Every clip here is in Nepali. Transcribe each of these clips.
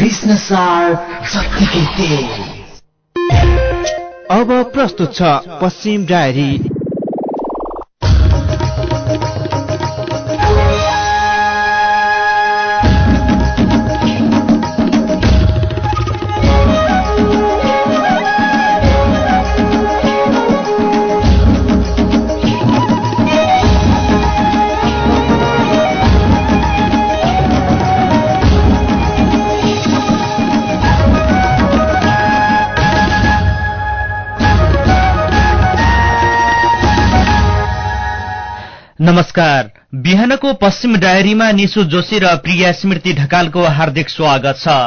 कृष्ण सार शक्तिकै तेज। अब प्रस्तुत छ पश्चिम डायरी। नमस्कार। बिहानको पश्चिम डायरीमा निशु जोशी र प्रिया स्मृति ढकालको हार्दिक स्वागत छ।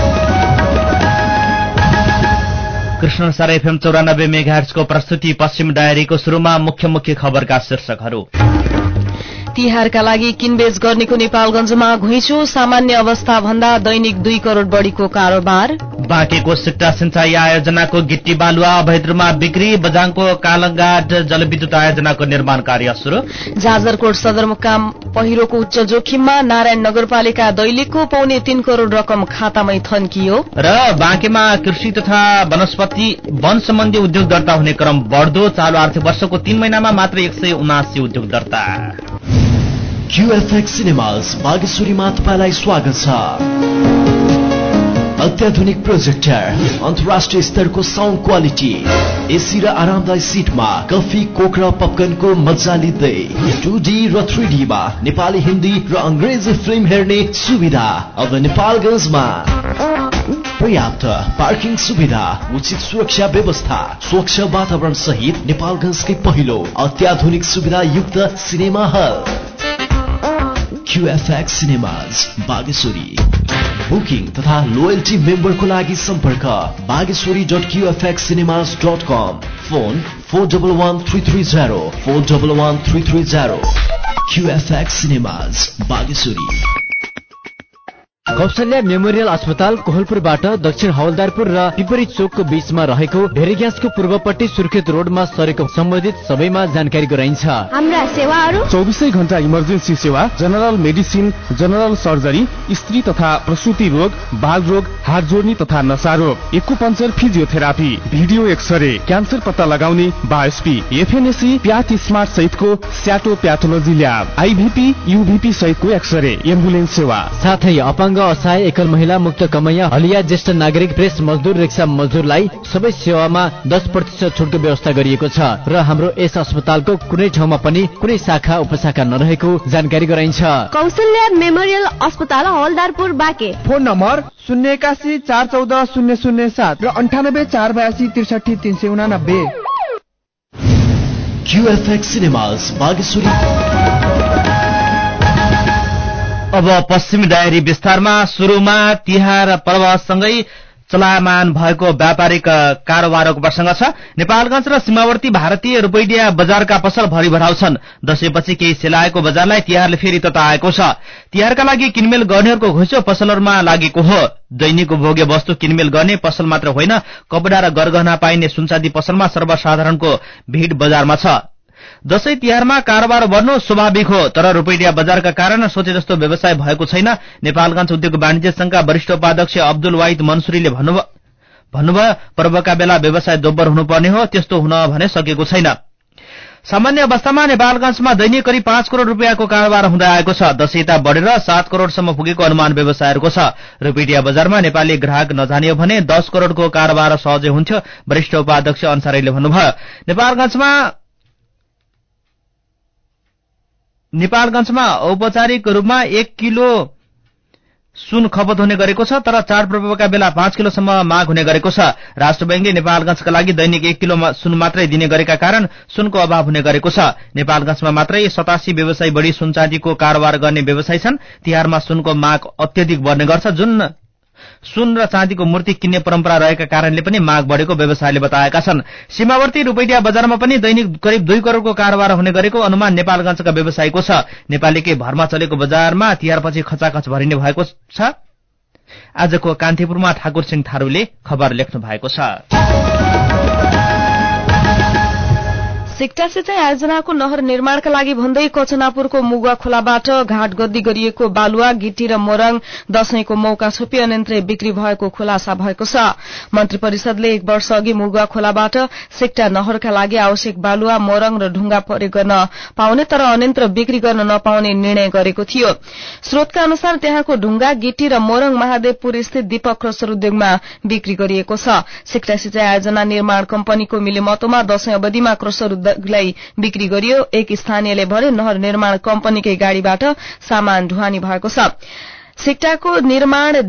कृष्ण सार एफएम 94 मेगाहर्जको प्रस्तुति पश्चिम डायरीको शुरूमा मुख्य खबरका शीर्षकहरू। तिहारका लागि किनबेच गर्नेको नेपालगञ्जमा घुइँचो, सामान्य अवस्था भन्दा दैनिक 2 करोड़ बढीको कारोबार। बाँकेको सिक्टा सिंचाई आयोजनाको गिट्टी बालुवा अवैध रूपमा बिक्री, बजाङको कालंगाट जलविद्युत आयोजनाको निर्माण कार्य शुरू। जाजरकोट सदरमुकाम पहिरोको उच्च जोखिममा, नारायण नगरपालिका दैलेखको 3.25 करोड़ रकम खातामै थन्कियो। र बाँकेमा कृषि तथा वन सम्बन्धी उद्योग दर्ता हुने क्रम बढ्दो, चालु आर्थिक वर्षको 3 महिनामा मात्र 179 उद्योग दर्ता। क्यूएफएक्स सिनेमाज बागेश्वरीमा तपाईलाई स्वागत छ। अत्याधुनिक प्रोजेक्टर, अन्तर्राष्ट्रिय स्तरको साउन्ड क्वालिटी, एसी र आरामदायी सिटमा कफी, कोक र पपकर्नको मजा लिँदै 2D र 3D मा नेपाली, हिन्दी र अंग्रेजी फिल्म हेर्ने सुविधा अब नेपालगञ्जमा। पर्याप्त पार्किङ सुविधा, उचित सुरक्षा व्यवस्था, स्वच्छ वातावरण सहित नेपालगञ्जकै पहिलो अत्याधुनिक सुविधा युक्त cinema hall QFX cinemas Bageshwari. Booking तथा लोयल्टी मेम्बरको लागि सम्पर्क bageshwari.qfxcinemas.com, phone 411330 411330। QFX cinemas Bageshwari. Kaushalya memorial अस्पताल कोहलपुरबाट दक्षिण हवलदारपुर र पिपरी चोकको बीचमा रहेको धेरै ग्यासको पूर्वपट्टि सुर्खेत रोडमा सरेको सम्बन्धित सबैमा जानकारी गराइन्छ। हाम्रा सेवाहरू 24 घण्टा इमर्जेन्सी सेवा, जनरल मेडिसिन, जनरल सर्जरी, स्त्री तथा प्रसूति रोग, बाल रोग, हात जोड्नी तथा नशा रोग, acupuncture, physiotherapy, video X ray, cancer पत्ता लगाउने, बायोस्पी, एफएनएसी, प्याथ स्मार्ट सहितको स्याटो प्याथोलोजी ल्याब, आईभीपी, युभीपी सहितको एक्सरे, एम्बुलेन्स सेवा, साथै अपाङ्ग, असहाय, एकल महिला, मुक्त कमैया, हलिया, ज्येष्ठ नागरिक, प्रेस मजदुर, रिक्सा मजदुरलाई सबै सेवामा 10% छुटको व्यवस्था गरिएको छ र हाम्रो यस अस्पतालको कुनै ठाउँमा पनि कुनै शाखा उपशाखा नरहेको जानकारी गराइन्छ। कौशल्या मेमोरियल अस्पताल हवलदारपुर बाँके। फोन नम्बर 081 414 007 र 98 482 63 389। QFX cinemas Bageshwari. अब पश्चिम डायरी विस्तारमा। सुरुमा तिहार पर्वसँगै चलायमान भएको व्यापारिक कारोबारको प्रसंग छ। नेपालगञ्ज र सीमावर्ती भारतीय रुपैयाँ बजारका पसल भरि भराउँछन्। दशैंपछि केही सेलाएको बजारलाई तिहारले फेरि तताएको छ। तिहारका लागि किनमेल गर्नेहरूको घुइँचो पसलहरूमा लागेको हो। दैनिक उपभोग्य वस्तु किनमेल गर्ने पसल मात्र होइन, कपडा र गरगहना पाइने सुनचाँदी पसलमा सर्वसाधारणको भीड़ बजारमा छ। दशैं तिहारमा कारोबार बढ्नु स्वाभाविक हो, तर रुपैयाँ बजारका कारण सोचे जस्तो व्यवसाय भएको छैन। नेपालगञ्ज उद्योग वाणिज्य संघका वरिष्ठ उपाध्यक्ष अब्दुल वाहिद मनसुरीले भन्नुभयो, पर्वका बेला व्यवसाय दोब्बर हुनुपर्ने हो, त्यस्तो हुन भने सकेको छैन। सामान्य अवस्थामा नेपालगञ्जमा दैनिक करिब 5 करोड़ रुपियाँको कारोबार हुँदै आएको छ। दशैंता बढेर 7 करोड़सम्म पुगेको अनुमान व्यवसायहरूको छ। रुपैयाँ बजारमा नेपाली ग्राहक नजानियो भने 10 करोड़को कारोबार सहजै हुन्थ्यो, वरिष्ठ उपाध्यक्ष अन्सारीले भन्नुभयो। नेपालगञ्जमा औपचारिक रूपमा 1 किलो सुन खपत हुने गरेको छ, तर चाडपर्वका बेला 5 किलोसम्म माग हुने गरेको छ। राष्ट्र बैंकले नेपालगञ्जका लागि दैनिक 1 किलो सुन मात्रै दिने गरेका कारण सुनको अभाव हुने गरेको छ। नेपालगञ्जमा मात्रै 87 व्यवसायी बढी सुन चाँदीको कारोबार गर्ने व्यवसायी छन्। तिहारमा सुनको माग अत्यधिक बढ्ने गर्छ। जुन सुन र चाँदीको मूर्ति किन्ने परम्परा रहेका कारणले पनि माग बढेको व्यवसायले बताएका छन्। सीमावर्ती रुपैयाँ बजारमा पनि दैनिक करिब 2 करोड़को कारोबार हुने गरेको अनुमान नेपालगञ्जका व्यवसायीको छ। नेपालीकै भरमा चलेको बजारमा तिहारपछि खचाखच भरिने भएको छ। आजको कान्तिपुरमा ठाकुर सिंह थारूले खबर लेख्नु भएको छ। सिक्टा सिंचाई आयोजनाको नहर निर्माणका लागि भन्दै कचनापुरको मुगुवा खोलाबाट घाट गद्दी गरिएको बालुवा गिटी र मोरङ दशैंको मौका छोपी अन्यन्त्रै बिक्री भएको खुलासा भएको छ। मन्त्री परिषदले 1 वर्ष अघि मुगुवा खोलाबाट सिक्टा नहरका लागि आवश्यक बालुवा मोरङ र ढुंगा प्रयोग गर्न पाउने तर अन्यन्त्र बिक्री गर्न नपाउने निर्णय गरेको थियो। स्रोतका अनुसार त्यहाँको ढुंगा गिटी र मोरङ महादेवपुर स्थित दीपक क्रसर उद्योगमा बिक्री गरिएको छ। सिक्टा सिंचाई आयोजना निर्माण कम्पनीको मिलेमतोमा दशैं अवधिमा क्रसर उद्योगलाई बिक्री गरियो। एक स्थानीयले भने नहर निर्माण कम्पनीकै गाड़ीबाट सामान ढुवानी भएको छ। सिक्टाको निर्माण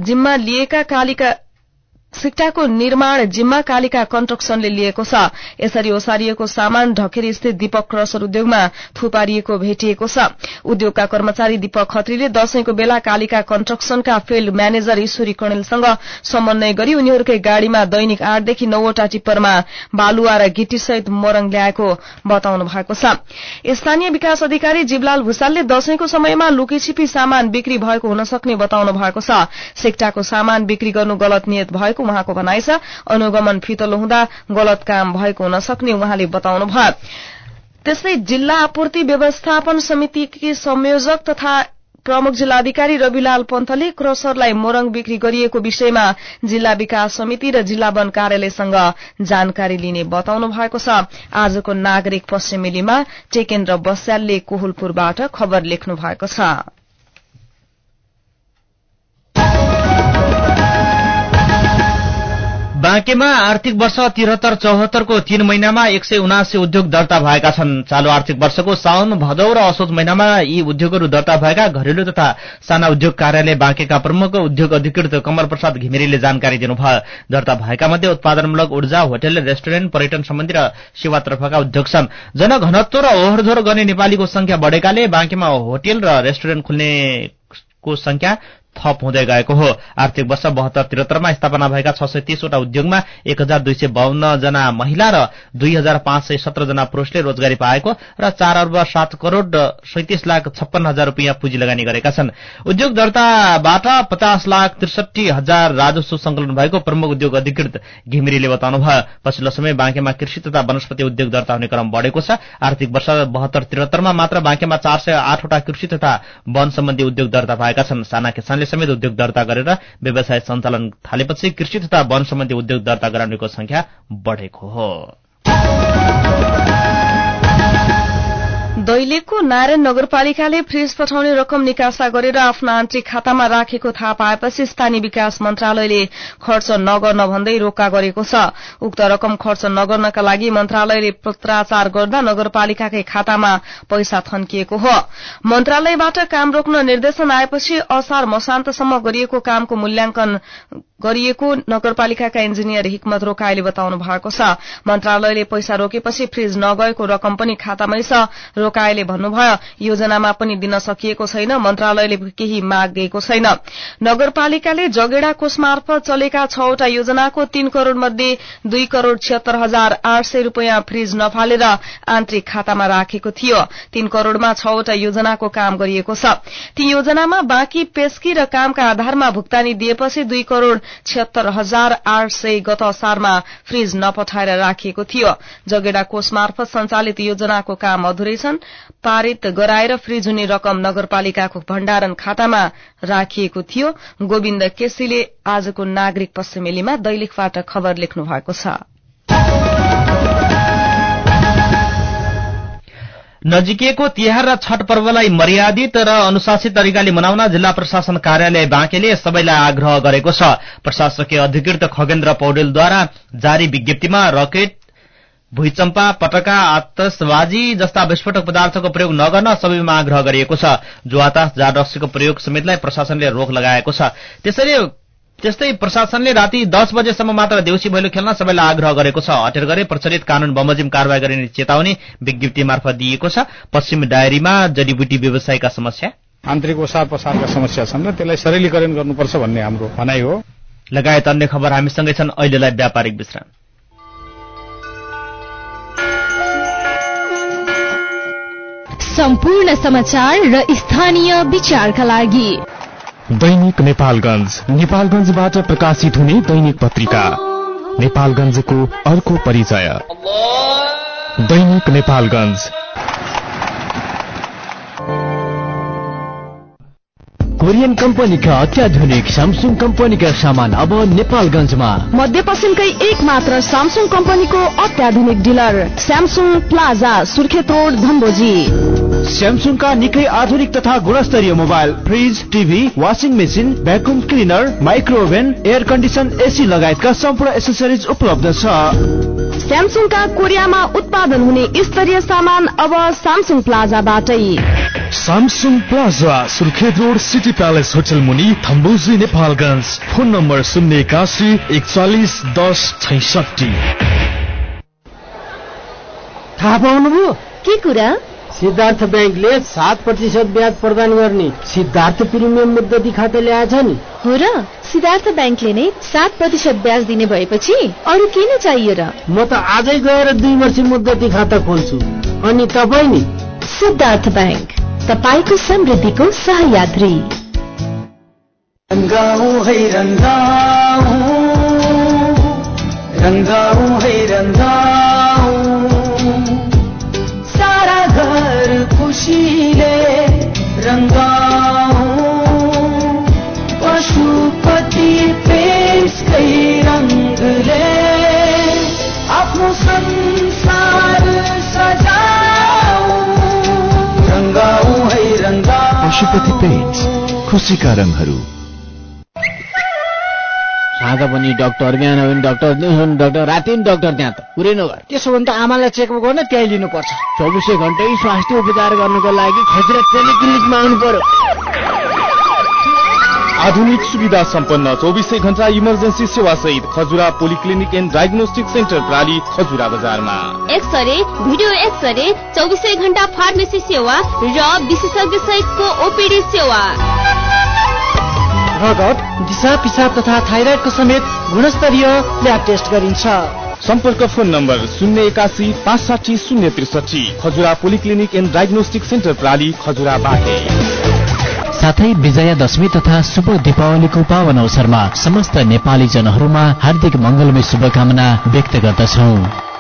जिम्मा कालिका कन्स्ट्रक्सनले लिएको छ। यसरी ओसारिएको सामान ढकेरी स्थित दीपक क्रसर उद्योगमा थुपारिएको भेटिएको छ। उद्योगका कर्मचारी दीपक खत्रीले दशैंको बेला कालिका कन्स्ट्रक्सनका फिल्ड म्यानेजर ईश्वरी कणेलसँग समन्वय गरी उनीहरूकै गाड़ीमा दैनिक 8 देखि 9 वटा टिप्परमा बालुवा र गिटी सहित मोरङ ल्याएको बताउनु भएको छ। स्थानीय विकास अधिकारी जीवलाल भूषालले दशैंको समयमा लुकीछिपी सामान बिक्री भएको हुन सक्ने बताउनु भएको छ। सिक्टाको सामान बिक्री गर्नु गलत नियत भएको उहाँको भनाइ छ। अनुगमन फितलो हुँदा गलत काम भएको हुन सक्ने उहाँले बताउनु भयो। त्यस्तै जिल्ला आपूर्ति व्यवस्थापन समितिकी संयोजक तथा प्रमुख जिल्लाधिकारी रविलाल पन्तले क्रसरलाई मोरङ बिक्री गरिएको विषयमा जिल्ला विकास समिति र जिल्ला वन कार्यालयसँग जानकारी लिने बताउनु भएको छ। आजको नागरिक पश्चिमेलीमा टेकेन्द्र बस्यालले कोहुलपुरबाट खबर लेख्नु भएको छ। बाँकेमा आर्थिक वर्ष 73-74 को 3 महिनामा 179 उद्योग दर्ता भएका छन्। चालू आर्थिक वर्षको साउन भदौ र असोज महिनामा यी उद्योगहरू दर्ता भएका घरेलु तथा साना उद्योग कार्यालय बाँकेका प्रमुख उद्योग अधिकृत कमल प्रसाद घिमिरेले जानकारी दिनुभयो। दर्ता भएका मध्ये उत्पादनमूलक ऊर्जा, होटल, रेस्टुरेन्ट, पर्यटन सम्बन्धी र सेवातर्फका उद्योग छन्। जनघनत्व र ओहोरदोहोर गर्ने नेपालीको संख्या बढेकाले बाँकेमा होटल र रेस्टुरेन्ट खुल्नेको संख्या थप हुँदै गएको हो। आर्थिक वर्ष 72-73 मा स्थापना भएका 630 वटा उद्योगमा 1252 जना महिला र 2517 जना पुरुषले रोजगारी पाएको र 4 अर्ब 7 करोड़ 37 लाख 56 हजार रुपियाँ पुँजी लगानी गरेका छन्। उद्योग दर्ताबाट 50 लाख 63 हजार राजस्व संकलन भएको प्रमुख उद्योग अधिकृत घिमिरेले बताउनुभयो। पछिल्लो समय बाँकेमा कृषि तथा वनस्पति उद्योग दर्ता हुने क्रम बढेको छ। आर्थिक वर्ष 72-73 मा मात्र बाँकेमा 408 वटा कृषि तथा वन सम्बन्धी उद्योग दर्ता भएका छन्। साना किसानले समेत उद्योग दर्ता गरेर व्यवसाय सञ्चालन थालेपछि कृषि तथा वन सम्बन्धी उद्योग दर्ता गराउनेको संख्या बढेको हो। दैलेखको नारायण नगरपालिकाले फ्रिज पठाउने रकम निकासा गरेर आफ्नो आन्तरिक खातामा राखेको थाहा पाएपछि स्थानीय विकास मन्त्रालयले खर्च नगर्न भन्दै रोका गरेको छ। उक्त रकम खर्च नगर्नका लागि मन्त्रालयले पत्राचार गर्दा नगरपालिकाकै खातामा पैसा थन्किएको हो। मन्त्रालयबाट काम रोक्न निर्देशन आएपछि असार मसान्तसम्म गरिएको कामको मूल्याङ्कन गरिएको नगरपालिकाका इन्जिनियर हिक्मत रोकाईले बताउनु भएको छ। मन्त्रालयले पैसा रोकेपछि फ्रिज नगएको रकम पनि खातामै छ। रोकाईले भन्नुभयो, योजनामा पनि दिन सकिएको छैन, मन्त्रालयले केही मागेको छैन। नगरपालिकाले जगेडा कोष मार्फत चलेका 6 वटा योजनाको 3 करोड़ मध्ये 2,76,800 रुपियाँ फ्रिज नफालेर आन्तरिक खातामा राखेको थियो। 3 करोड़मा 6 वटा योजनाको काम गरिएको छ। ती योजनामा बाँकी पेस्की र कामका आधारमा भुक्तानी दिएपछि 2,76,800 गत असारमा फ्रिज नपठाएर राखिएको थियो। जगेडा कोष मार्फत सञ्चालित योजनाको काम अधुरै छन्। पारित गराएर फ्रिज हुने रकम नगरपालिकाको भण्डारण खातामा राखिएको थियो। गोविन्द केसीले आजको नागरिक पश्चिमेलीमा दैलेखबाट खबर लेख्नु भएको छ। नजिकैको तिहार र छठ पर्वलाई मर्यादित र अनुशासित तरिकाले मनाउन जिल्ला प्रशासन कार्यालय बाँकेले सबैलाई आग्रह गरेको छ। प्रशासकीय अधिकृत खगेन्द्र पौडेलद्वारा जारी विज्ञप्तिमा रकेट, भुइँचम्पा, पटका, आतशबाजी जस्ता विस्फोटक पदार्थको प्रयोग नगर्न सबैमा आग्रह गरिएको छ। जुवातास, जाँड रक्सीको प्रयोग समेतलाई प्रशासनले रोक लगाएको छ। त्यस्तै प्रशासनले राति 10 बजेसम्म मात्र देउसी भैलो खेल्न सबैलाई आग्रह गरेको छ। अटेर गरे प्रचलित कानून बमोजिम कारवाही गरिने चेतावनी विज्ञप्ति मार्फत दिएको छ। पश्चिम डायरीमा जडीबुटी व्यवसायका समस्या, आन्तरिक ओसार पसारका समस्या छन् र त्यसलाई सरलीकरण गर्नुपर्छ भन्ने हाम्रो भनाइ हो। लगायत अन्य खबर हामीसँगै छन्। अहिलेलाई व्यापारिक विश्राम। सम्पूर्ण समाचार र स्थानीय विचारका लागि दैनिक नेपालगञ्जबाट प्रकाशित हुने दैनिक पत्रिका नेपालगञ्जको अर्को परिचय। दैनिक नेपालगञ्ज। कोरियन कम्पनीका अत्याधुनिक स्यामसुङ कम्पनीका सामान अब नेपालगञ्जमा। मध्यपश्चिमकै एक मात्र स्यामसुङ कम्पनीको अत्याधुनिक dealer Samsung plaza, Surkhet road, Dhanboji. स्यामसुङका निकै आधुनिक तथा गुणस्तरीय mobile, fridge, TV, washing machine, vacuum cleaner, microoven, air condition, AC लगायतका सम्पूर्ण एसेसरिज उपलब्ध छ। स्यामसुङका कोरियामा उत्पादन हुने स्तरीय सामान अब स्यामसुङ प्लाजाबाटै। Samsung plaza, Surkhet road, city palace hotel मुनि, थम्बोजी, नेपालगञ्ज। Phone number 081 41 10 66। थाहा पाउनुभयो के कुरा? सिद्धार्थ ब्याङ्कले 7% ब्याज प्रदान गर्ने सिद्धार्थ प्रिमियम मुद्दती खाता ल्याएछ नि। हो र? सिद्धार्थ ब्याङ्कले नै 7% ब्याज दिने भएपछि अरू के नै चाहियो र? म त आजै गएर 2 वर्ष मुद्दती खाता खोल्छु। अनि तपाईँ नि? सिद्धार्थ ब्याङ्क, तपाईको समृद्धिको सहयात्री। रंगाऊ है रंगाऊ, रंगाऊ है रंगाऊ, सारा घर खुशीले रंगाऊ, पशुपति पेन्ट्सकै रंगले आफ्नो संसार सजाऊ, रंगाऊ है रंगाऊ। पशुपति पेन्ट्स, खुसीका रङहरू। साँझ पनि डाक्टर, बिहान पनि डाक्टर, डाक्टर, राति पनि डाक्टर, त्यहाँ त पुरै नगर। त्यसो भने त आमालाई चेकअप गर्न त्यही लिनुपर्छ। 24 घण्टै स्वास्थ्य उपचार गर्नको लागि खजुरा टेलिक्लिनिकमा आउनु पर्यो। आधुनिक सुविधा सम्पन्न 24 घण्टा इमर्जेन्सी सेवा सहित Khajura polyclinic and diagnostic centre प्राली, खजुरा बजारमा। एक्सरे, भिडियो एक्सरे, 24 घण्टा फार्मेसी सेवा र विशेषज्ञ सहितको ओपीडी सेवा। रगत, दिशा पिसाब तथा थाइराइडको समेत गुणस्तरीय ल्याब टेस्ट गरिन्छ। सम्पर्क phone number 081 560 063, Khajura polyclinic and diagnostic centre प्राली, खजुरा बाटे। साथै विजयादशमी तथा शुभ दीपावलीको पावन अवसरमा समस्त नेपाली जनहरूमा हार्दिक मंगलमय शुभकामना व्यक्त गर्दछौं।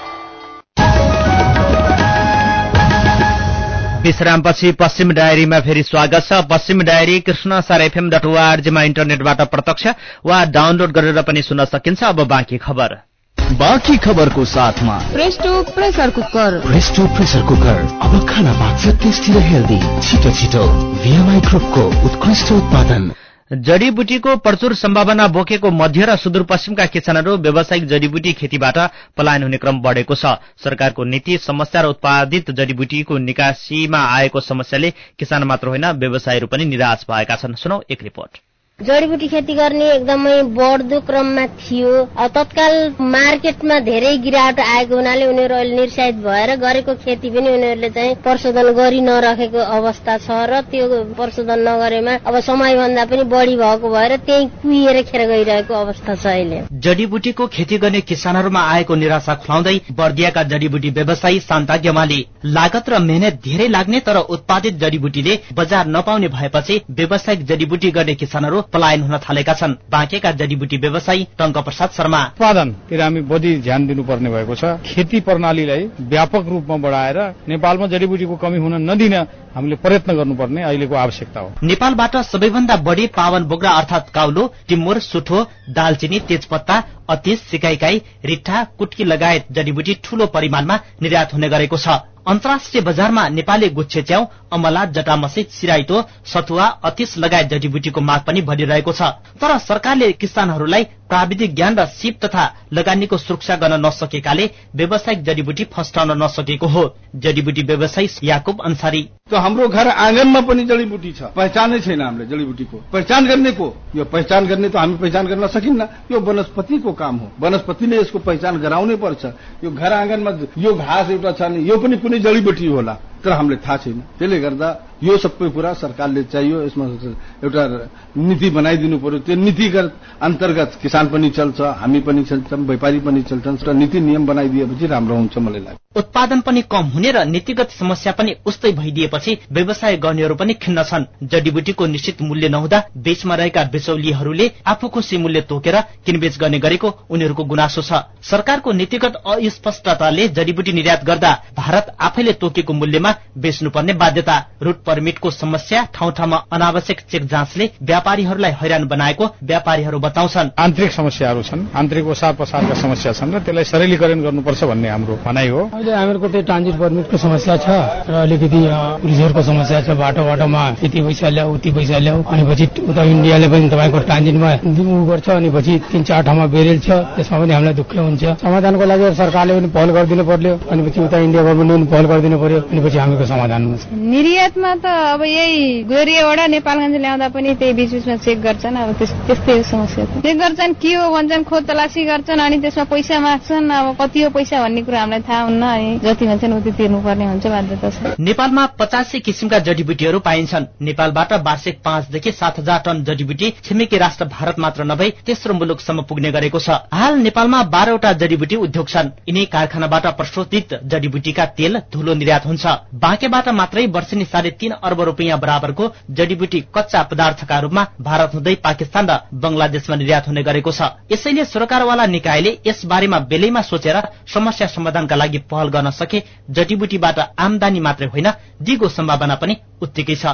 विश्रामपछि पश्चिम डायरीमा फेरि स्वागत छ। पश्चिम डायरी कृष्णसारfm.org मा इन्टरनेटबाट प्रत्यक्ष वा डाउनलोड गरेर पनि सुन्न सकिन्छ। अब बाँकी खबर। बाँकी खबरको साथमा Presto pressure cooker. Presto pressure cooker अब खाना पाक्छ टेस्टी र हेल्दी। छिटो छिटो VMI ग्रुपको उत्कृष्ट उत्पादन। जडीबुटीको प्रचुर सम्भावना बोकेको मध्य र सुदूरपश्चिमका किसानहरू व्यावसायिक जडीबुटी खेतीबाट पलायन हुने क्रम बढेको छ। सरकारको नीति, समस्या र उत्पादित जडीबुटीको निकासीमा आएको समस्याले किसान मात्र होइन व्यवसायीहरू पनि निराश भएका छन्। सुनौ एक रिपोर्ट। जडीबुटी खेती गर्ने एकदमै बढ्दो क्रममा थियो। तत्काल मार्केटमा धेरै गिरावट आएको हुनाले उनीहरू अहिले निरुत्साहित भएर गरेको खेती पनि उनीहरूले चाहिँ प्रशोधन गरि नराखेको अवस्था छ र त्यो प्रशोधन नगरेमा अब समयभन्दा पनि बढी भएको भएर त्यही कुहिएर खेर गइरहेको अवस्था छ अहिले। जडीबुटीको खेती गर्ने किसानहरूमा आएको निराशा खुलाउँदै बर्दियाका जडीबुटी व्यवसायी शान्ता गेमाली, लागत र मेहनत धेरै लाग्ने तर उत्पादित जडीबुटीले बजार नपाउने भएपछि व्यावसायिक जडीबुटी गर्ने किसानहरू पलायन हुन थालेका छन्। बाँकेका जडीबुटी व्यवसायी टंक प्रसाद शर्मा, उत्पादनतिर हामी बढी ध्यान दिनुपर्ने भएको छ। खेती प्रणालीलाई व्यापक रूपमा बढाएर नेपालमा जडीबुटीको कमी हुन नदिन हामीले प्रयत्न गर्नुपर्ने अहिलेको आवश्यकता हो। नेपालबाट सबैभन्दा बढी पावन बोक्रा अर्थात काउलो, टिमुर, सुठो, दालचिनी, तेजपत्ता, अतिस, सिकाइकाई, रिट्ठा, कुटकी लगायत जडीबुटी ठूलो परिमाणमा निर्यात हुने गरेको छ। अन्तर्राष्ट्रिय बजारमा नेपाली गुच्छे च्याउ, अमला, जटामसी, सिराइतो, सतुवा, अतिस लगायत जडीबुटीको माग पनि बढिरहेको छ। तर सरकारले किसानहरूलाई प्राविधिक ज्ञान र सिप तथा लगानीको सुरक्षा गर्न नसकेकाले व्यावसायिक जडीबुटी फस्टाउन नसकेको हो। जडीबुटी व्यवसायी याकुब अन्सारी, तो हाम्रो घर आँगनमा पनि जडीबुटी छ, पहिचानै छैन हामीले जडीबुटीको। पहिचान गर्ने को? यो पहिचान गर्ने त हामी पहिचान गर्न सकिन्न, यो वनस्पतिको काम हो। वनस्पतिले यसको पहिचान गराउनै पर्छ। यो घर आँगनमा यो घाँस एउटा छ नि, यो पनि कुनै जडीबुटी होला तर हामीले थाहा छैन। त्यसले गर्दा यो सबै कुरा सरकारले चाहियो। यसमा एउटा नीति बनाइदिनु पर्यो। त्यो नीतिगत अन्तर्गत किसान पनि चल्छ, हामी पनि चल्छौँ, व्यापारी पनि चल्छन्। एउटा नीति नियम बनाइदिएपछि राम्रो हुन्छ मलाई लाग्छ। उत्पादन पनि कम हुने र नीतिगत समस्या पनि उस्तै भइदिएपछि व्यवसाय गर्नेहरू पनि खिन्न छन्। जडीबुटीको निश्चित मूल्य नहुँदा बीचमा रहेका बेचौलीहरूले आफू खुसी मूल्य तोकेर किनबेच गर्ने गरेको उनीहरूको गुनासो छ। सरकारको नीतिगत अस्पष्टताले जडीबुटी निर्यात गर्दा भारत आफैले तोकेको मूल्यमा बेच्नुपर्ने बाध्यता, रूट परमिटको समस्या, ठाउँ ठाउँमा अनावश्यक चेक जाँचले व्यापारीहरूलाई हैरान बनाएको व्यापारीहरू बताउँछन्। आन्तरिक समस्याहरू छन्, आन्तरिक ओसार पसारका समस्या छन् र त्यसलाई सरलीकरण गर्नुपर्छ भन्ने हाम्रो भनाइ हो। अहिले हामीहरूको त्यो ट्रान्जिट परमिटको समस्या छ र अलिकति पुलिसहरूको समस्या छ। बाटोमा यति पैसा ल्याऊ उति पैसा ल्याऊ, अनि पछि उता इन्डियाले पनि तपाईँको ट्रान्जिटमा गर्छ, अनि पछि 3-4 ठाउँमा बेरेल छ। त्यसमा पनि हामीलाई दुःख हुन्छ। समाधानको लागि सरकारले पनि पहल गरिदिनु पर्यो, अनि पछि उता इन्डिया गभर्मेन्टले पनि पहल गरिदिनु पर्यो, अनि पछि हामीको समाधान हुन्छ। निर्यातमा त अब यही गोरियाबाट नेपालगञ्ज ल्याउँदा पनि त्यही बीचमा चेक गर्छन्। अब त्यस्तै समस्या चेक गर्छन्, के हो भन्छन्, खोज तलासी गर्छन्, अनि त्यसमा पैसा माग्छन्। अब कति हो पैसा भन्ने कुरा हामीलाई थाहा हुन्न। जति भन्छन् उति तिर्नुपर्ने हुन्छ, बाध्यता छ। नेपालमा 85 किसिमका जडीबुटीहरू पाइन्छन्। नेपालबाट वार्षिक 5 देखि 7,000 टन जडीबुटी छिमेकी राष्ट्र भारत मात्र नभई तेस्रो मुलुकसम्म पुग्ने गरेको छ। हाल नेपालमा 12 वटा जडीबुटी उद्योग छन्। यिनै कारखानाबाट प्रशोधित जडीबुटीका तेल, धुलो निर्यात हुन्छ। बाँकेबाट मात्रै वर्षेनी 3.5 अर्ब रुपियाँ बराबरको जडीबुटी कच्चा पदार्थका रूपमा भारत हुँदै पाकिस्तान र बंगलादेशमा निर्यात हुने गरेको छ। यसैले सरकारवाला निकायले यस बारेमा बेलैमा सोचेर समस्या समाधानका लागि पहल गर्न सके जडीबुटीबाट आमदानी मात्रै होइन, दिगो सम्भावना पनि उत्तिकै छ।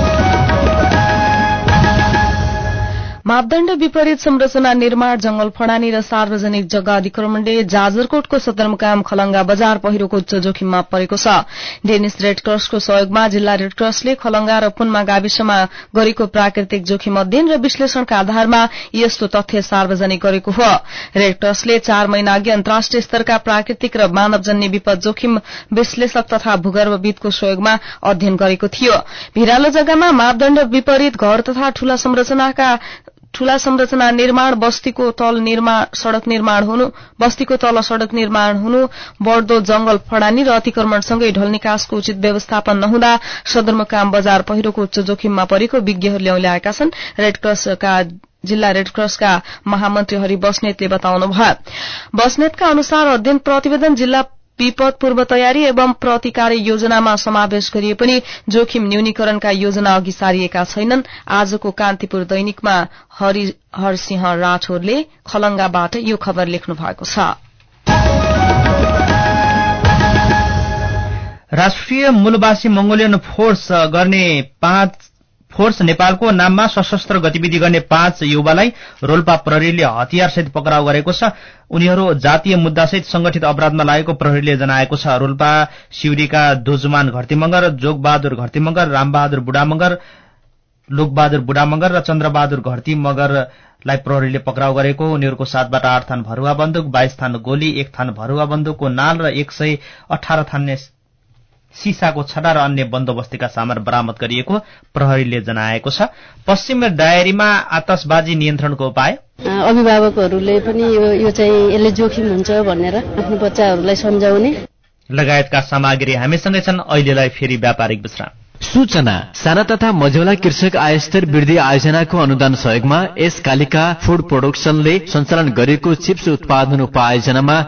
मापदण्ड विपरीत संरचना निर्माण, जंगल फडानी र सार्वजनिक जग्गा अतिक्रमणले जाजरकोटको सदरमुकाम खलंगा बजार पहिरोको उच्च जोखिममा परेको छ। डेनिस रेड क्रसको सहयोगमा जिल्ला रेड क्रसले खलंगा र पुनमा गाविसमा गरेको प्राकृतिक जोखिम अध्ययन र विश्लेषणका आधारमा यस्तो तथ्य सार्वजनिक गरेको हो। रेड क्रसले 4 महिना अघि अन्तर्राष्ट्रिय स्तरका प्राकृतिक र मानवजन्य विपद जोखिम विश्लेषक तथा भूगर्भविदको सहयोगमा अध्ययन गरेको थियो। भिरालो जग्गामा मापदण्ड विपरीत घर तथा ठूला संरचना निर्माण, बस्तीको तल सड़क निर्माण हुनु, बढ़दो जंगल फडानी र अतिक्रमणसँगै ढल निकासको उचित व्यवस्थापन नहुँदा सदरमुकाम बजार पहिरोको उच्च जोखिममा परेको विज्ञहरूले औल्याएका छन्। जिल्ला रेड क्रसका महामन्त्री हरि बस्नेतले बताउनुभयो। बस्नेतका अनुसार अध्ययन प्रतिवेदन जिल्ला विपद पूर्व तयारी एवं प्रतिकार योजनामा समावेश गरिए पनि जोखिम न्यूनीकरणका योजना अघि सारिएका छैनन्। आजको कान्तिपुर दैनिकमा हरसिंह राठौरले खलंगाबाट यो खबर लेख्नु भएको छ। राष्ट्रिय मूलवासी मंगोलियन फोर्स नेपालको नाममा सशस्त्र गतिविधि गर्ने 5 युवालाई रोल्पा प्रहरीले हतियारसहित पक्राउ गरेको छ। उनीहरू जातीय मुद्दासहित संगठित अपराधमा लागेको प्रहरीले जनाएको छ। रोल्पा सिउरीका दोजुमान घरतीमंगर, जोगबहादुर घरतीमंगर, रामबहादुर बुढामंगर, लोकबहादुर बुढामंगर र चन्द्रबहादुर घरतीमंगरलाई प्रहरीले पक्राउ गरेको। उनीहरूको साथबाट 8 थान भरुवा बन्दुक, 22 थान गोली, 1 थान भरुवा बन्दुकको नाल र 118 थान सीसाको छडा र अन्य बन्दोबस्तीका सामान बरामद गरिएको प्रहरीले जनाएको छ। पश्चिम डायरीमा आतशबाजी नियन्त्रणको उपाय, अभिभावकहरूले पनि यो चाहिँ यसले जोखिम हुन्छ भनेर आफ्नो बच्चाहरूलाई सम्झाउने लगायतका सामग्री हामीसँगै छन्। अहिलेलाई फेरि व्यापारिक विश्राम। सूचना। साना तथा मझौला कृषक आयस्तर वृद्धि आयोजनाको अनुदान सहयोगमा यस कालिका फूड प्रोडक्सनले सञ्चालन गरेको चिप्स उत्पादन उपायोजनामा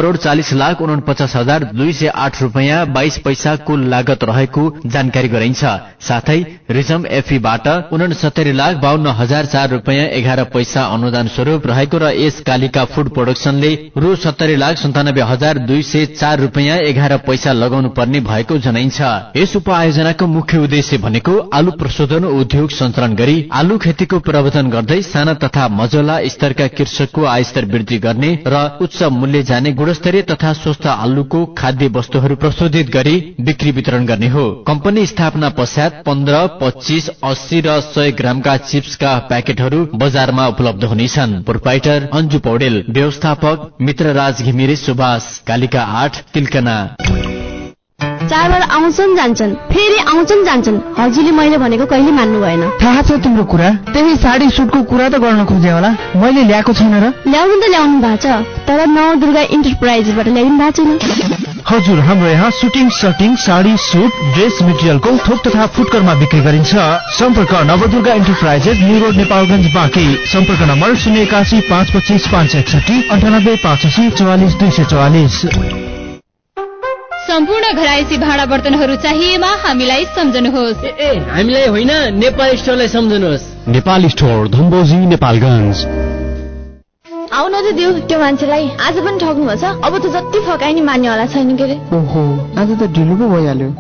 1,40,49,208 रुपियाँ 22 पैसा कुल लागत रहेको जानकारी गराइन्छ। साथै रिजम एफईबाट 69,52,004 रुपियाँ 11 पैसा अनुदान स्वरूप रहेको र यस कालिका फूड प्रोडक्सनले रु 70,97,204 रुपियाँ 11 पैसा लगाउनु पर्ने भएको जनाइन्छ। यस उपायोजनाको मुख्य उद्देश्य भनेको आलु प्रशोधन उद्योग सञ्चालन गरी आलु खेतीको प्रवर्धन गर्दै साना तथा मझौला स्तरका कृषकको आयस्तर वृद्धि गर्ने र उच्च मूल्य जाने गुणस्तरीय तथा स्वस्थ आलुको खाद्य वस्तुहरू प्रशोधित गरी बिक्री वितरण गर्ने हो। कम्पनी स्थापना पश्चात 15, 25, 80 र 100 ग्रामका चिप्सका प्याकेटहरू बजारमा उपलब्ध हुनेछन्। प्रोप्राइटर अन्जु पौडेल, व्यवस्थापक मित्रराज घिमिरे सुभाष, कालिका 8 तिलकना। चारबार आउँछन् जान्छन्, फेरि आउँछन् जान्छन्। हजुरले मैले भनेको कहिले मान्नु भएन। थाहा छ तिम्रो कुरा, त्यही साडी सुटको कुरा त गर्न खोजे होला। मैले ल्याएको छैन र? ल्याउनु त ल्याउनु भएको छ, तर नवदुर्गा इन्टरप्राइजबाट ल्याइनु भएको छैन। हजुर, हाम्रो यहाँ suiting, shirting, sari, suit, dress मेटेरियलको थोक तथा फुटकरमा बिक्री गरिन्छ। सम्पर्क Navadurga enterprises, new road, Nepalgunj, Banke. सम्पर्क नम्बर 081 525 561 98 85 44 244। सम्पूर्ण घरायसी भाँडा बर्तनहरू चाहिएमा हामीलाई सम्झनुहोस्। हामीलाई होइन, नेपाल स्टोरलाई सम्झनुहोस्। नेपाल स्टोर, धनबोजी, नेपालगञ्ज। आउन त देऊ, त्यो मान्छेलाई आज पनि ठग्नु भएछ। अब त जति फकाइ नि मान्ने होला छैन के रे। ओहो, आज त ढिलो पो भइहाल्यो।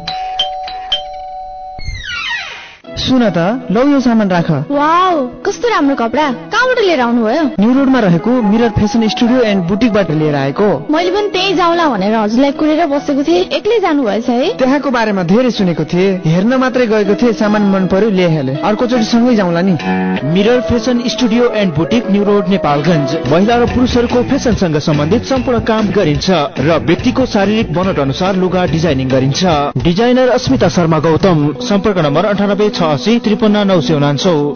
सुन त, लौ यो सामान राख। वाउ, कस्तो राम्रो कपडा। कहाँबाट लिएर आउनु भयो? न्यू रोडमा रहेको मिरर फेसन स्टुडियो एन्ड बुटिकबाट लिएर आएको। मैले पनि त्यही जाउँला भनेर हजुरलाई कुरेर बसेको थिएँ। एक्लै जानु भएछ है? त्यहाँको बारेमा धेरै सुनेको थिएँ, हेर्न मात्रै गएको थिएँ। सामान मन पर्यो, ल्याइहाले। अर्कोचोटि सँगै जाउँला नि। Mirror fashion studio and boutique, new road, Nepalgunj. महिला र पुरुषहरूको फेसनसँग सम्बन्धित सम्पूर्ण काम गरिन्छ र व्यक्तिको शारीरिक बनोट अनुसार लुगा डिजाइनिङ गरिन्छ। डिजाइनर अस्मिता शर्मा गौतम। सम्पर्क नम्बर 98 86 53 999।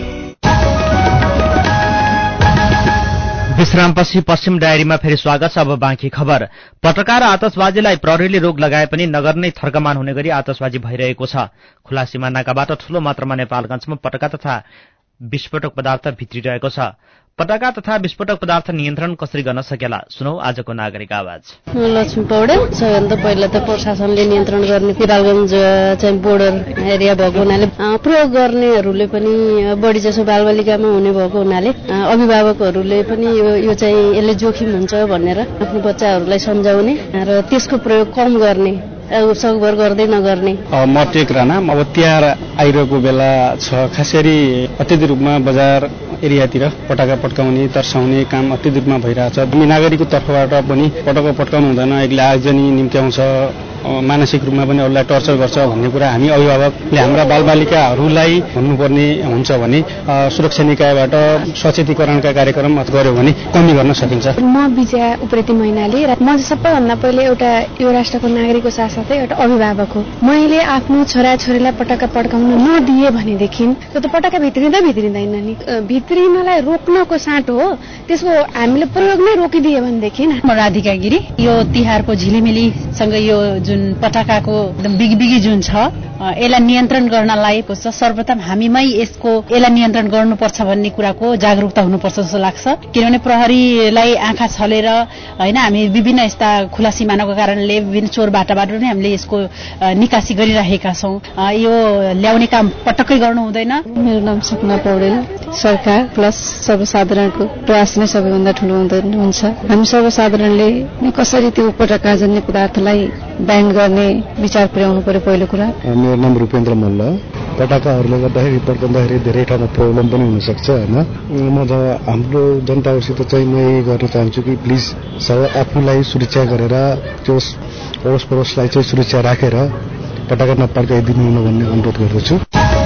विश्रामपछि पश्चिम डायरीमा फेरि स्वागत छ। अब बाँकी खबर। पटका र आतशबाजीलाई प्रहरीले रोक लगाए पनि नगर नै थर्कमान हुने गरी आतशबाजी भइरहेको छ। खुला सीमानाकाबाट ठूलो मात्रामा नेपालगञ्जमा पटका तथा विस्फोटक पदार्थ भित्रिरहेको छ। पटाका तथा विस्फोटक पदार्थ नियन्त्रण कसरी गर्न सकेला? सुनौ आजको नागरिक आवाज। लक्ष्मी पौडेल। सबैभन्दा पहिला त प्रशासनले नियन्त्रण गर्ने, नेपालगञ्ज चाहिँ बोर्डर एरिया भएको हुनाले प्रयोग गर्नेहरूले पनि बढी जसो बालबालिकामा हुने भएको हुनाले अभिभावकहरूले पनि यो चाहिँ यसले जोखिम हुन्छ भनेर आफ्नो बच्चाहरूलाई सम्झाउने र त्यसको प्रयोग कम गर्ने, सकभर गर्दै नगर्ने। म टेक राणा। अब तिहार आइरहेको बेला छ, खास गरी अत्यधिक रूपमा बजार एरियातिर पटाका पड्काउने, तर्साउने काम अत्यधिक रूपमा भइरहेछ। नागरिकको तर्फबाट पनि पटका पड्काउनु हुँदैन, यसले आगजनी निम्त्याउँछ, मानसिक रूपमा पनि अरूलाई टर्चर गर्छ भन्ने कुरा हामी अभिभावकले हाम्रा बालबालिकाहरूलाई भन्नुपर्ने हुन्छ भने सुरक्षा निकायबाट सचेतीकरणका कार्यक्रम गर्यो भने कमी गर्न सकिन्छ। म विजया उप्रेती मैनाली र म सबैभन्दा पहिले एउटा यो राष्ट्रको नागरिकको साथसाथै एउटा अभिभावक हो। मैले आफ्नो छोराछोरीलाई पटका पड्काउन नदिए भनेदेखि त्यो त पटका भित्रिँदा भित्रिँदैन नि। भित्रिनलाई रोक्नको साटो हो, त्यसको हामीले प्रयोग नै रोकिदिए भनेदेखि। म राधिका गिरी। यो तिहारको झिलिमिलीसँग यो जुन पटाकाको एकदम बिगी जुन छ, यसलाई नियन्त्रण गर्नलाई सर्वप्रथम हामीमै यसलाई नियन्त्रण गर्नुपर्छ भन्ने कुराको जागरूकता हुनुपर्छ जस्तो लाग्छ। किनभने प्रहरीलाई आँखा छलेर होइन, हामी विभिन्न यस्ता खुला सिमानाको कारणले विभिन्न चोर बाटाबाट नै हामीले यसको निकासी गरिरहेका छौँ। यो ल्याउने काम पटक्कै गर्नु हुँदैन। मेरो नाम सपना पौडेल। सरकार प्लस सर्वसाधारणको प्रयास नै सबैभन्दा ठुलो हुन्छ। हामी सर्वसाधारणले कसरी त्यो पटका जन्य पदार्थलाई ब्यान गर्ने विचार पुर्याउनु पर्यो पहिलो कुरा। मेरो नाम रूपेन्द्र मल्ल। पटाकाहरूले गर्दाखेरि पड्काउँदाखेरि धेरै ठाउँमा प्रब्लम पनि हुनसक्छ होइन। म हाम्रो जनताहरूसित चाहिँ म यही गर्न चाहन्छु कि प्लिज आफूलाई सुरक्षा गरेर त्यो अडोस पडोसलाई चाहिँ सुरक्षा राखेर पटाका नपड्काइदिनु हुन भन्ने अनुरोध गर्दछु।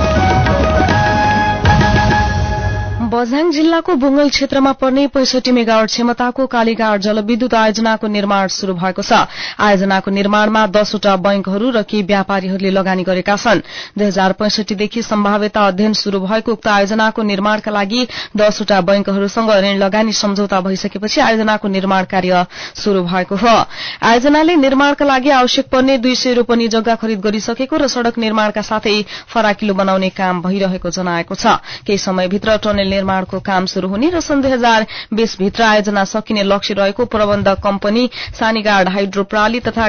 बझाङ जिल्लाको बुङ्गल क्षेत्रमा पर्ने 65 मेगावाट क्षमताको कालीगाड जलविद्युत आयोजनाको निर्माण शुरू भएको छ। आयोजनाको निर्माणमा 10वटा बैंकहरू र केही व्यापारीहरूले लगानी गरेका छन्। 2065 देखि सम्भाव्यता अध्ययन शुरू भएको उक्त आयोजनाको निर्माणका लागि 10वटा बैंकहरूसँग ऋण लगानी सम्झौता भइसकेपछि आयोजनाको निर्माण कार्य शुरू भएको हो। आयोजनाले निर्माणका लागि आवश्यक पर्ने 200 रोपनी जग्गा खरिद गरिसकेको र सड़क निर्माणका साथै फराकिलो बनाउने काम भइरहेको जनाएको छ। केही समयभित्र टनेल निर्माणको काम शुरू हुने र सन् 2020 भित्र आयोजना सकिने लक्ष्य रहेको प्रबन्धक कम्पनी सानीगाड हाइड्रो प्रणाली तथा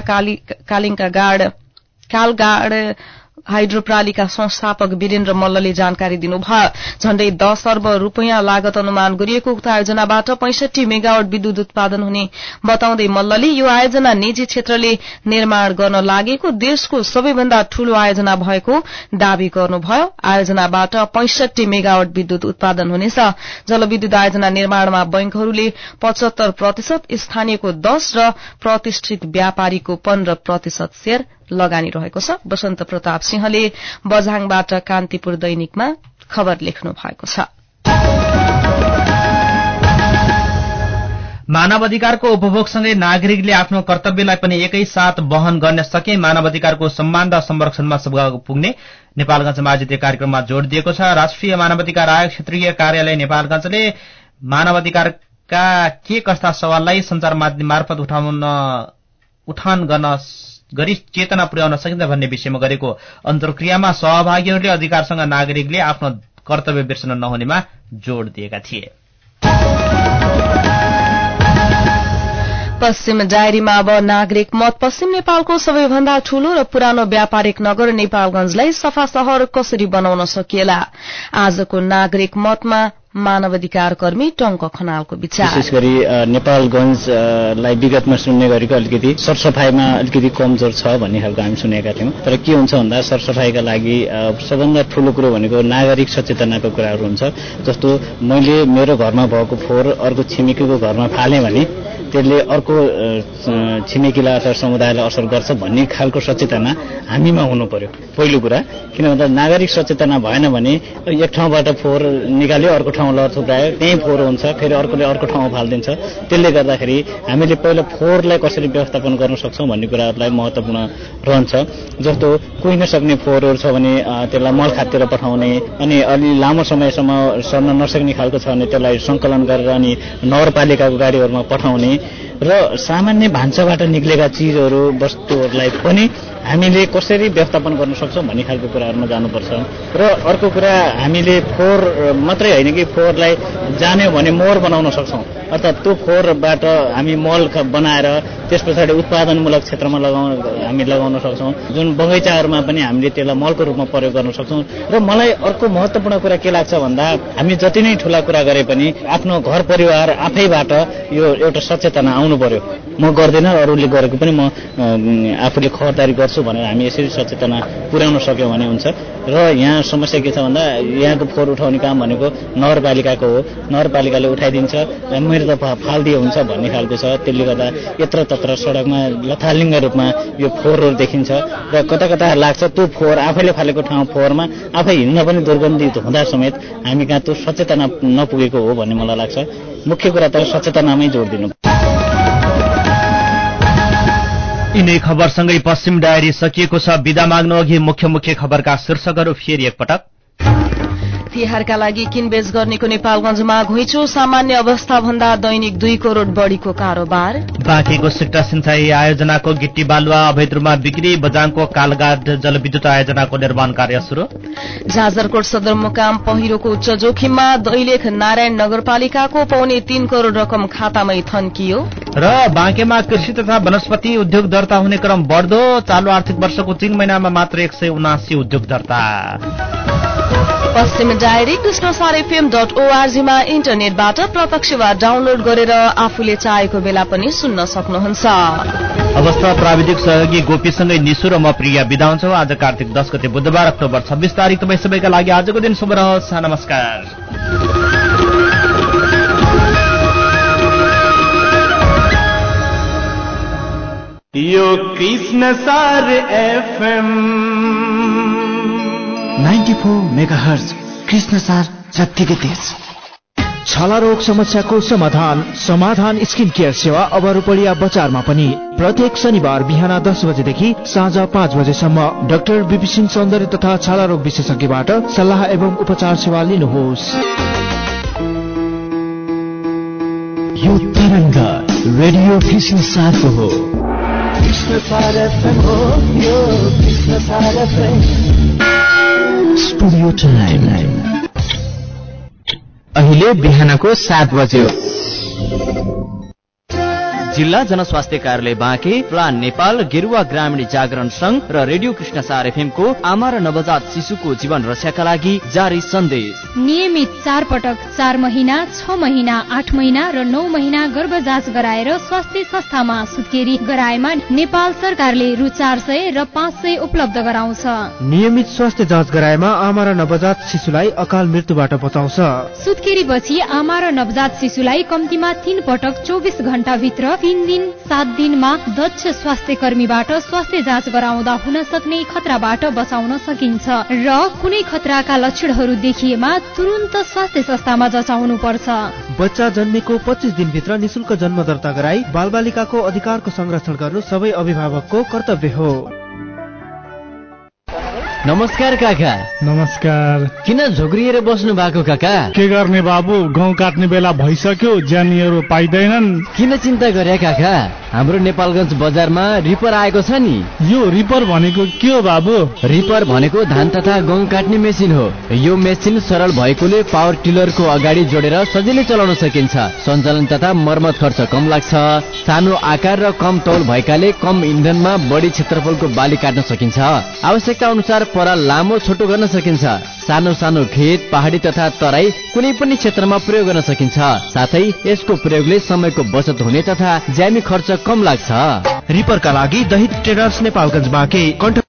कालगाड हाइड्रो प्रणालीका संस्थापक वीरेन्द्र मल्लले जानकारी दिनुभयो। झण्डै 10 अर्ब रूपियाँ लागत अनुमान गरिएको उक्त आयोजनाबाट 65 मेगावाट विद्युत उत्पादन हुने बताउँदै मल्लले यो आयोजना निजी क्षेत्रले निर्माण गर्न लागेको देशको सबैभन्दा ठूलो आयोजना भएको दावी गर्नुभयो। आयोजनाबाट 65 मेगावाट विद्युत उत्पादन हुनेछ। जलविद्युत आयोजना निर्माणमा बैंकहरूले 75%, स्थानीयको 10% र प्रतिष्ठित व्यापारीको 15% शेयर लगानी रहेको छ। वसन्त प्रताप सिंहले बझाङबाट कान्तिपुर दैनिकमा खबर लेख्नु भएको छ। मानव अधिकारको उपभोगसँगै नागरिकले आफ्नो कर्तव्यलाई पनि एकैसाथ वहन गर्न सके मानव अधिकारको सम्मान र संरक्षणमा सघाउ पुग्ने नेपालगञ्जमा आयोजित कार्यक्रममा जोड़ दिएको छ। राष्ट्रिय मानवाधिकार आयोग क्षेत्रीय कार्यालय नेपालगञ्जले मानव अधिकारका के कस्ता सवाललाई संचार माध्यम मार्फत उठान गरी चेतना पुर्याउन सकिन्छ भन्ने विषयमा गरेको अन्तर्क्रियामा सहभागीहरूले अधिकारसँग नागरिकले आफ्नो कर्तव्य बिर्सन नहुनेमा जोड़ दिएका थिए। पश्चिम डायरीमा अब नागरिक मत। पश्चिम नेपालको सबैभन्दा ठूलो र पुरानो व्यापारिक नगर नेपालगंजलाई सफा शहर कसरी बनाउन सकिएला, आजको नागरिक मतमा मानवाधिकार कर्मी टंक खनालको विचार। विशेष गरी नेपालगंजलाई विगतमा सुन्ने गरेको अलिकति सरसफाईमा अलिकति कमजोर छ भन्ने खालको हामी सुनेका थियौं। तर के हुन्छ भन्दा सरसफाईका लागि सबभन्दा ठूलो कुरो भनेको नागरिक सचेतनाको कुराहरू हुन्छ। जस्तो मैले मेरो घरमा भएको फोहोर अर्को छिमेकीको घरमा फालेँ भने त्यसले अर्को छिमेकीलाई अथवा समुदायलाई असर गर्छ भन्ने खालको सचेतना हामीमा हुनु पर्यो पहिलो कुरा। किन भन्दा नागरिक सचेतना भएन भने एक ठाउँबाट फोहोर निकाल्यो अर्को ठाउँ लहर थुप्रायो, त्यही फोहोर हुन्छ, फेरि अर्कोले अर्को ठाउँमा फालिदिन्छ। त्यसले गर्दाखेरि हामीले पहिला फोहोरलाई कसरी व्यवस्थापन गर्न सक्छौं भन्ने कुराहरूलाई महत्त्वपूर्ण रहन्छ। जस्तो कोही नसक्ने फोहोरहरू छ भने त्यसलाई मल खाततिर पठाउने, अनि अलि लामो समयसम्म सर्न नसक्ने खालको छ भने त्यसलाई संकलन गरेर अनि नगरपालिकाको गाडीहरूमा पठाउने र सामान्य भान्साबाट निक्लेका चिजहरू वस्तुहरूलाई पनि हामीले कसरी व्यवस्थापन गर्न सक्छौं भन्ने खालको कुराहरूमा जानुपर्छ। र अर्को कुरा हामीले फोहोर मात्रै होइन कि फोहोरलाई जान्यो भने मोहर बनाउन सक्छौं, अर्थात् त्यो फोहोरबाट हामी मल बनाएर त्यस पछाडि उत्पादनमूलक क्षेत्रमा हामी लगाउन सक्छौं। जुन बगैँचाहरूमा पनि हामीले त्यसलाई मलको रूपमा प्रयोग गर्न सक्छौं। र मलाई अर्को महत्त्वपूर्ण कुरा के लाग्छ भन्दा हामी जति नै ठूला कुरा गरे पनि आफ्नो घर परिवार आफैबाट यो एउटा सचेतना आउनु पर्यो। म गर्दैन, अरूले गरेको पनि म आफूले खबरदारी गर्छु भनेर हामी यसरी सचेतना पुर्याउन सक्यौं भने हुन्छ। र यहाँ समस्या के छ भन्दा यहाँको फोहोर उठाउने काम भनेको नगरपालिकाको हो, नगरपालिकाले उठाइदिन्छ, मेरो त फाल्दिए हुन्छ भन्ने खालको छ। त्यसले गर्दा यत्र तत्र सडकमा लथालिङ्ग रूपमा यो फोहोरहरू देखिन्छ र कता कता लाग्छ त्यो फोहोर आफैले फालेको ठाउँ फोहोरमा आफै हिँड्न पनि दुर्गन्धित हुँदा समेत हामी कहाँ त्यो सचेतना नपुगेको हो भन्ने मलाई लाग्छ। मुख्य कुरा त सचेतनामै जोड दिनु। यिनै खबरसँगै पश्चिम डायरी सकिएको छ। बिदा माग्नु अघि मुख्य खबरका शीर्षकहरू फेरि एकपटक। तिहारका लागि किनबेच गर्नेको नेपालगंजमा घुइँचो, सामान्य अवस्था भन्दा दैनिक 2 करोड़ बढीको कारोबार। बाँकेको सिक्टा सिंचाई आयोजनाको गिट्टी बालुवा अवैध रूपमा बिक्री, बजाङको कालगाड जलविद्युत आयोजनाको निर्माण कार्य सुरु। जाजरकोट सदरमुकाम पहिरोको उच्च जोखिममा, दैलेख नारायण नगरपालिकाको 3.25 करोड़ रकम खातामै थन्कियो। र बाँकेमा कृषि तथा वनस्पति उद्योग दर्ता हुने क्रम बढ्दो, चालू आर्थिक वर्षको 3 महिनामा मात्र 179 उद्योग दर्ता। पश्चिम डायरी कृष्णसारfm.org मा इन्टरनेटबाट प्रत्यक्ष वा डाउनलोड गरेर आफूले चाहेको बेला पनि सुन्न सक्नुहुन्छ। अवस्था प्राविधिक सहयोगी गोपीसँगै निशु र म प्रिया बिदा हुन्छौं। आज कार्तिक 10 गते बुधबार अक्टोबर 26 तारिक तपाई सबैका लागि आजको दिन शुभ रहोस्। नमस्कार। यो कृष्णसार FM 94 मेगाहर्ज कृष्णसार जत्तिकै तेज। छाला रोग समस्याको समाधान स्किन केयर सेवा अब रूपडिया बजारमा पनि। प्रत्येक शनिबार बिहान 10 बजेदेखि साँझ 5 बजेसम्म डाक्टर विपिसिंह सौन्दर्य तथा छाला रोग विशेषज्ञबाट सल्लाह एवं उपचार सेवा लिनुहोस्। यो तरङ्ग रेडियो कृष्णसारको हो। कृष्णसार FM हो, यो कृष्णसार FM। स्टुडियो टाइम अहिले बिहानको 7 बज्यो। जिल्ला जनस्वास्थ्य कार्यालय बाँके, प्लान नेपाल, गेरुवा ग्रामीण जागरण संघ र रेडियो कृष्णसार FM को आमा र नवजात शिशुको जीवन रक्षाका लागि जारी सन्देश। नियमित 4 पटक 4 महिना, 6 महिना, 8 महिना र 9 महिना गर्भ जाँच गराएर स्वास्थ्य संस्थामा सुत्केरी गराएमा नेपाल सरकारले रु 400 र 500 उपलब्ध गराउँछ। नियमित स्वास्थ्य जाँच गराएमा आमा र नवजात शिशुलाई अकाल मृत्युबाट बचाउँछ। सुत्केरी पछि आमा र नवजात शिशुलाई कम्तीमा 3 पटक 24 घण्टा भित्र 3 दिन 7 दिनमा दक्ष स्वास्थ्य कर्मीबाट स्वास्थ्य जाँच गराउँदा हुन सक्ने खतराबाट बचाउन सकिन्छ र कुनै खतराका लक्षणहरू देखिएमा तुरुन्त स्वास्थ्य संस्थामा जचाउनु पर्छ। बच्चा जन्मेको 25 दिनभित्र निशुल्क जन्म दर्ता गराई बालबालिकाको अधिकारको संरक्षण गर्नु सबै अभिभावकको कर्तव्य हो। नमस्कार काका। नमस्कार। किन झोक्रिएर बस्नु भएको काका? के गर्ने बाबु, गहुँ काट्ने बेला भइसक्यो, ज्यानीहरू पाइँदैनन्। किन चिन्ता गरे काका? हाम्रो नेपालगञ्ज बजारमा रिपर आएको छ नि। यो रिपर भनेको के हो बाबु? रिपर भनेको धान तथा गहुँ काट्ने मेसिन हो। यो मेसिन सरल भएकोले पावर टिलरको अगाडि जोडेर सजिलै चलाउन सकिन्छ। सञ्चालन तथा मर्मत खर्च कम लाग्छ। सानो आकार र कम तौल भएकाले कम इन्धनमा बढी क्षेत्रफलको बाली काट्न सकिन्छ। आवश्यकता अनुसार पराल लामो छोटो गर्न सकिन्छ। सानो सानो खेत, पहाडी तथा तराई कुनै पनि क्षेत्रमा प्रयोग गर्न सकिन्छ। साथै यसको प्रयोगले समयको बचत हुने तथा ज्यामी खर्च कम लाग्छ। रिपरका लागि दहित ट्रेडर्स नेपालगञ्ज बाँके